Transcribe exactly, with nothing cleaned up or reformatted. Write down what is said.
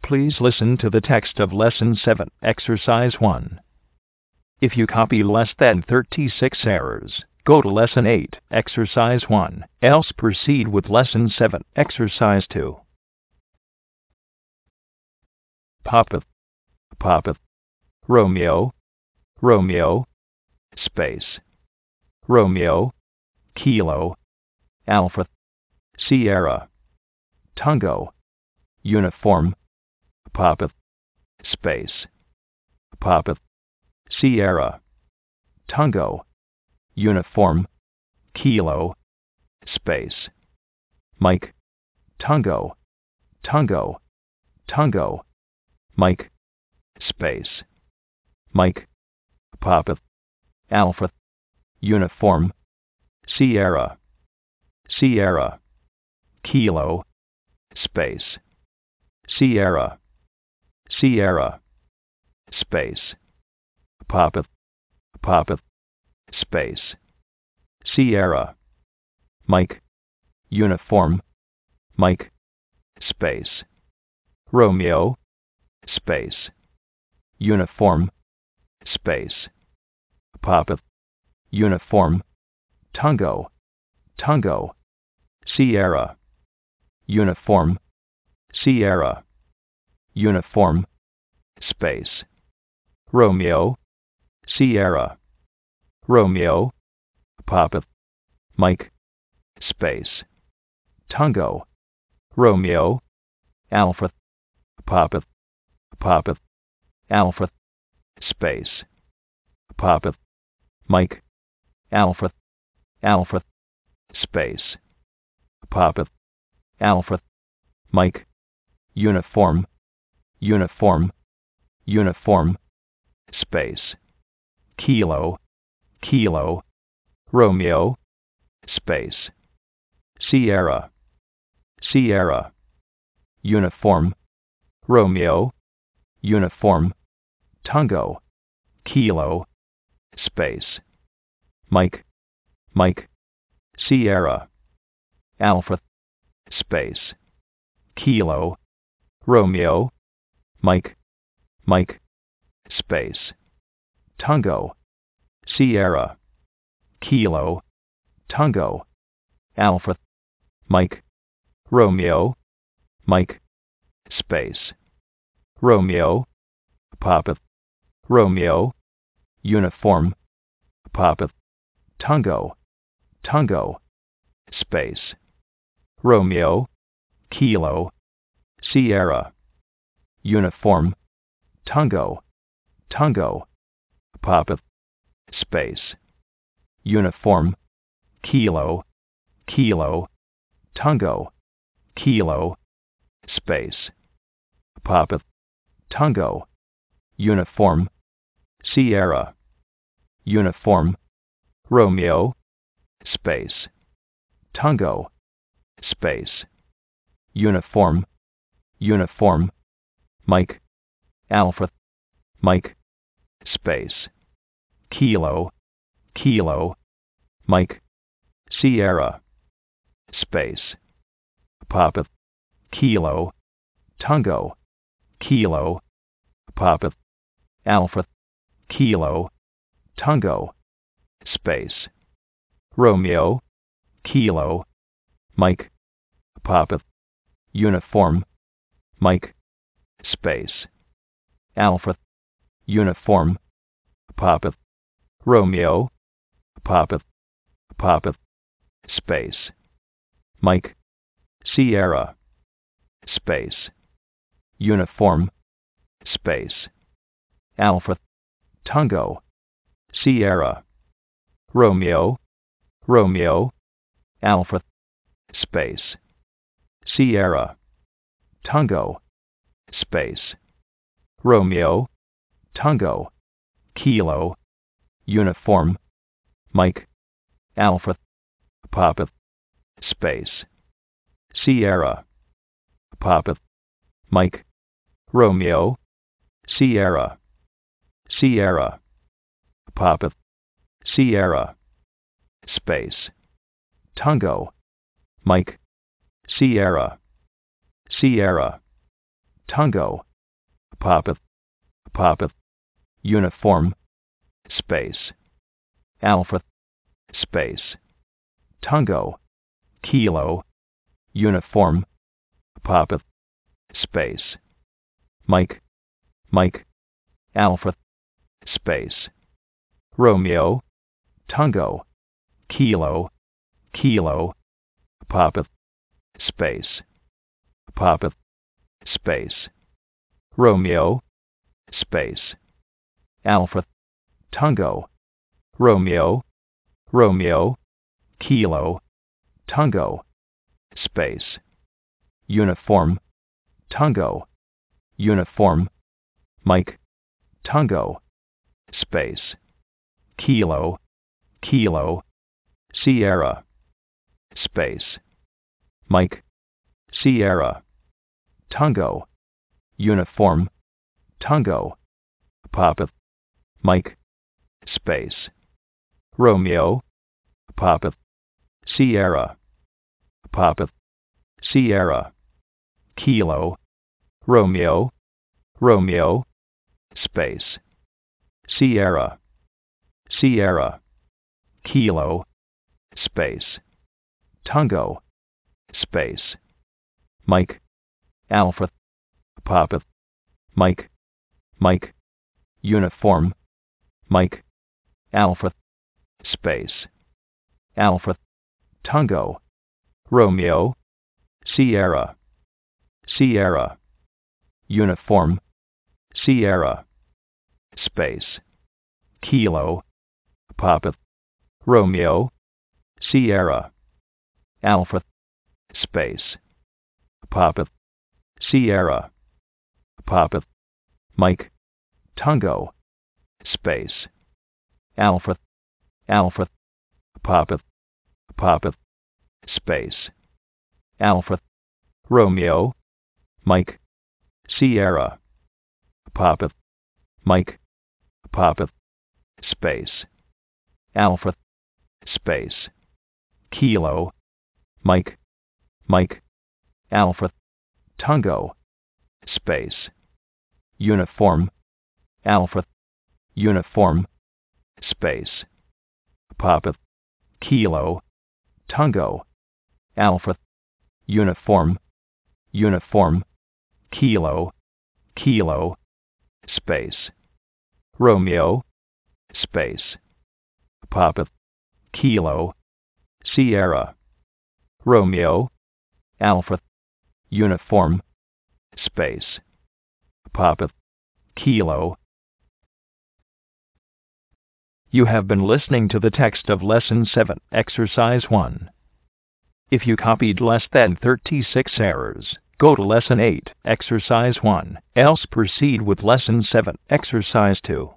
Please listen to the text of Lesson seven, Exercise one. If you copy less than thirty-six errors, go to Lesson eight, Exercise one, else proceed with Lesson seven, Exercise two. Papa, Papa, Romeo, Romeo, space, Romeo, Kilo, Alpha, Sierra, Tango, Uniform, Papa, space, Papa, Sierra, Tango, Uniform, Kilo, space, Mike, Tango, Tango, Tango, Mike, space, Mike, Papa, Alpha, Uniform, Sierra, Sierra, Kilo, space, Sierra, Sierra, space, Papa, Papa, space, Sierra, Mike, Uniform, Mike, space, Romeo, space, Uniform, space, Papa, Uniform, Tango, Tango, Sierra, Uniform, Sierra, Uniform, space, Romeo, Sierra, Romeo, Papa, Mike, space, Tango, Romeo, Alpha, Papa, Papa, Alpha, space, Papa, Mike, Alpha, Alpha, space, Papa, Alpha, Mike, Uniform, Uniform, Uniform, space, Kilo, Kilo, Romeo, space, Sierra, Sierra, Uniform, Romeo, Uniform, Tango, Kilo, space, Mike, Mike, Sierra, Alpha, space, Kilo, Romeo, Mike, Mike, space, Tango, Sierra, Kilo, Tango, Alpha, Mike, Romeo, Mike, space, Romeo, Papa, Romeo, Uniform, Papa, Tango, Tango, space, Romeo, Kilo, Sierra, Uniform, Tango, Tango, Papa, space, Uniform, Kilo, Kilo, Tango, Kilo, space, Papa, Tango, Uniform, Sierra, Uniform, Romeo, space, Tango, space, Uniform, Uniform, Mike, Alpha, Mike, space, Kilo, Kilo, Mike, Sierra, space, Papa, Kilo, Tango, Kilo, Papa, Alpha, Kilo, Tango, space, Romeo, Kilo, Mike, Papa, Uniform, Mike, space, Alpha, Uniform, Papa, Romeo, Papa, Papa, space, Mike, Sierra, space, Uniform, space, Alpha, Tango, Sierra, Romeo, Romeo, Alpha, space, Sierra, Tango, space, Romeo, Tango, Kilo, Uniform, Mike, Alpha, Papa, space, Sierra, Papa, Mike, Romeo, Sierra, Sierra, Papa, Sierra, space, Tango, Mike, Sierra, Sierra, Tungo. Papa. Papa. Uniform. Space. Alpha. Space. Tungo. Kilo. Uniform. Papa. Space. Mike. Mike. Alpha. Space. Romeo. Tungo. Kilo. Kilo. Papa. Space. Papa. Space. Romeo. Space. Alpha. Tungo. Romeo. Romeo. Kilo. Tungo. Space. Uniform. Tungo. Uniform. Mike. Tungo. Space. Kilo. Kilo. Sierra. Space. Mike. Sierra. Tungo. Uniform. Tungo. Papa. Mike. Space. Romeo. Papa. Sierra. Papa. Sierra. Kilo. Romeo. Romeo. Space. Sierra. Sierra. Kilo. Space. Tungo. Space. Mike. Alpha. Papa. Mike. Mike. Uniform. Mike. Alpha. Space. Alpha. Tungo. Romeo. Sierra. Sierra. Uniform. Sierra. Space. Kilo. Papa. Romeo. Sierra. Alpha. Space. Papa. Sierra. Papa. Mike. Tungo. Space. Alpha. Alpha. Papa. Papa. Space. Alpha. Romeo. Mike. Sierra. Papa. Mike. Papa. Space. Alpha. Space. Kilo. Mike. Mike. Alpha. Tungo. Space. Uniform. Alpha. Uniform. Space. Papa. Kilo. Tungo. Alpha. Uniform. Uniform. Kilo. Kilo. Space. Romeo. Space. Papa. Kilo. Sierra. Romeo. Alpha. Uniform. Space. Papa. Kilo. You have been listening to the text of Lesson seven, Exercise one. If you copied less than thirty-six errors, go to Lesson eight, Exercise one, else proceed with Lesson seven, Exercise two.